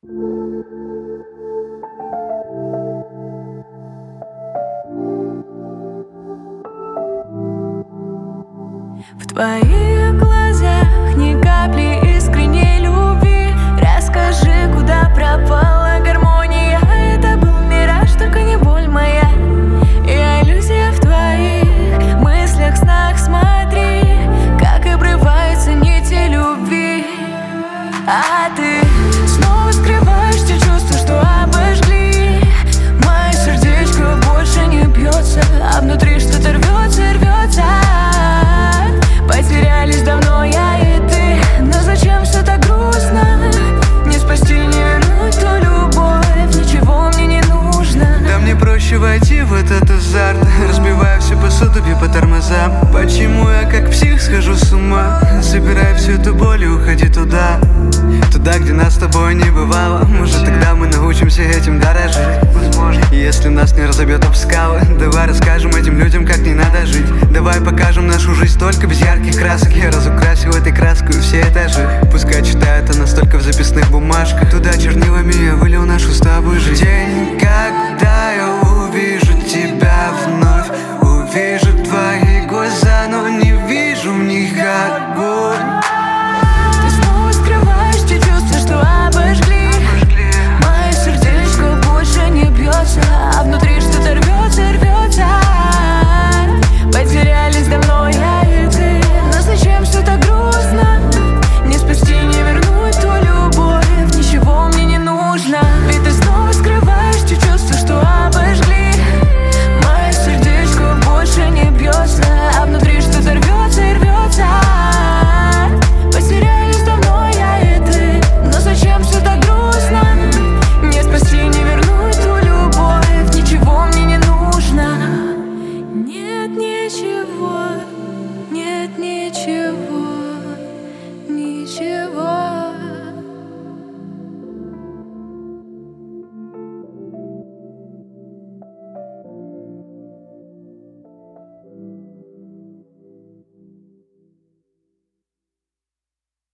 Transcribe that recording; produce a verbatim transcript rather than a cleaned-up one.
В твоих глазах ни капли искренней любви. Расскажи, куда пропала гармония? Это был мираж, только не боль моя. Я иллюзия в твоих мыслях, снах. Смотри, как обрываются нити любви. А ты снова скрываешь те чувства, что обожгли. Мое сердечко больше не бьется, а внутри что-то рвется, рвется. Потерялись давно я и ты, но зачем все так грустно? Не спасти, не вернуть ту любовь, ничего мне не нужно. Да мне проще войти в этот азарт, разбивая всю посуду и по тормозам. Почему я как псих схожу с ума? Забирай всю эту боль и уходи туда, туда, где нас с тобой не бывало. Может, тогда мы научимся этим дорожить. Возможно, если нас не разобьет об скалы. Давай расскажем этим людям, как не надо жить. Давай покажем нашу жизнь только без ярких красок. Я разукрасил этой краской все этажи. Пускай читают, а настолько в записной